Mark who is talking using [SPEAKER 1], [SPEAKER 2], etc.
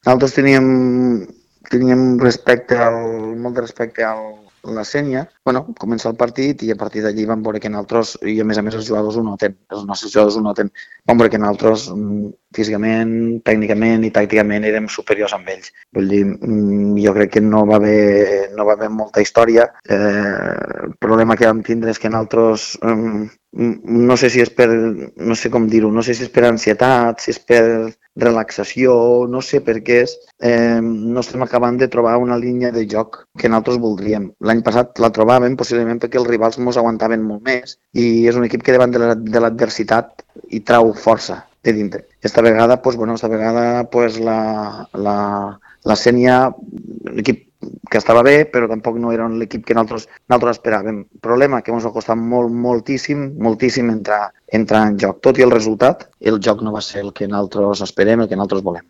[SPEAKER 1] Nosaltres teníem molt de respecte a la Sènia. Bueno, comença el partit i a partir d'allí vam veure que nosaltres, i a més els jugadors ho noten, els nostres jugadors ho noten, vam veure que nosaltres físicament, tècnicament i tàcticament érem superiors amb ells. Vull dir, jo crec que no va haver molta història. El problema que vam tindre és que nosaltres, no sé si és per, no sé com dir-ho, no sé si és per ansietat, si és per relaxació, no sé per què és, no estem acabant de trobar una línia de joc que nosaltres voldríem. L'any passat la trobàvem possiblement perquè els rivals ens aguantaven molt més i és un equip que davant de l'adversitat hi trau força de dintre. Esta vegada la Sènia, l'equip que estava bé, però tampoc no era l'equip que nosaltres esperàvem. Problema que ens ha costat moltíssim entrar en joc. Tot i el resultat, el joc no va ser el que nosaltres esperem, el que nosaltres volem.